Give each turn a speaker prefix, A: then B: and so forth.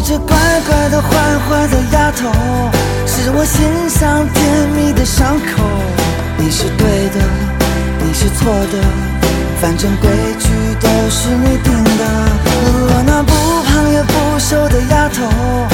A: 这乖乖的坏坏的丫头，是我心上甜蜜的伤口。你是对的，你是错的，反正规矩都是你定的。我那不胖也不瘦的丫头，